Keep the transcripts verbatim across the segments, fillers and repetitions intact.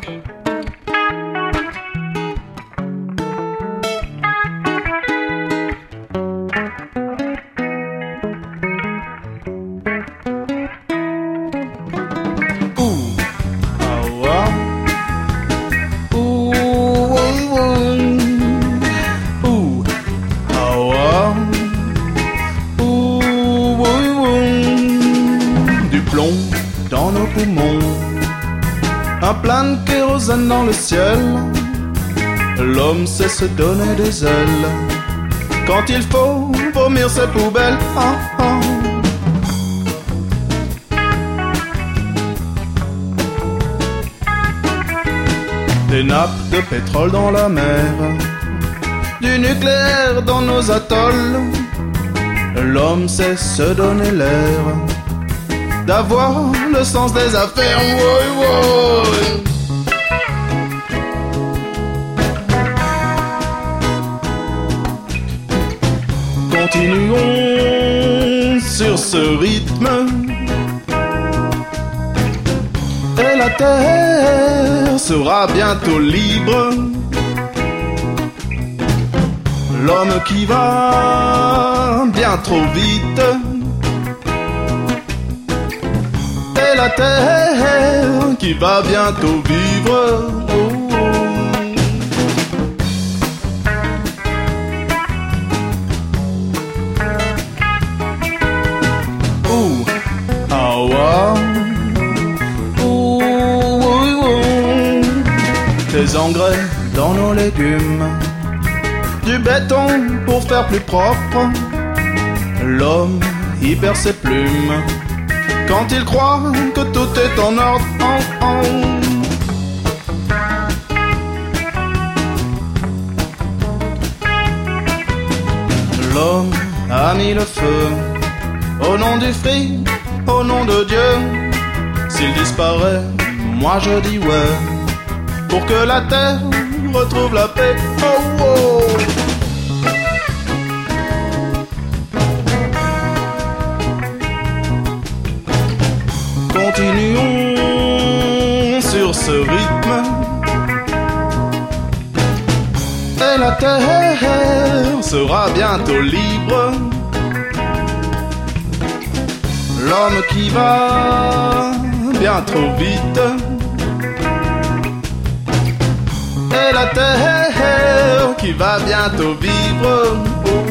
Dans nos poumons, un plein de kérosène dans le ciel. L'homme sait se donner des ailes quand il faut vomir ses poubelles. Oh, oh. Des nappes de pétrole dans la mer, du nucléaire dans nos atolls. L'homme sait se donner l'air d'avoir le sens des affaires. Woy, woy. Continuons sur ce rythme et la terre sera bientôt libre. L'homme qui va bien trop vite et la terre qui va bientôt vivre. Oh. Ouh, ah ouais. Ouh, ouh, ouh. Des engrais dans nos légumes, du béton pour faire plus propre. L'homme y perd ses plumes quand il croit que tout est en ordre. Oh, oh. L'homme a mis le feu au nom du fric, au nom de Dieu. S'il disparaît, moi je dis ouais, pour que la terre retrouve la paix. Oh, oh. Continuons sur ce rythme et la terre sera bientôt libre. L'homme qui va bien trop vite et la terre qui va bientôt vivre. Oh.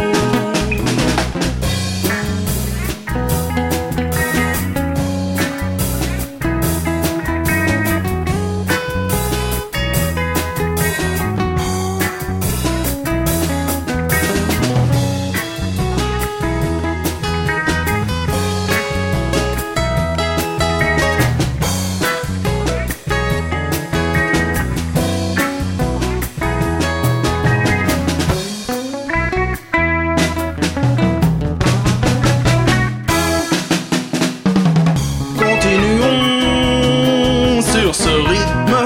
Sur ce rythme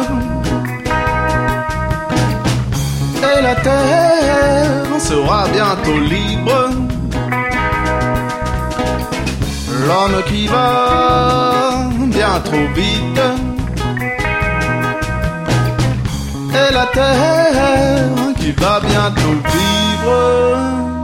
et la terre sera bientôt libre. L'homme qui va bien trop vite et la terre qui va bientôt vivre.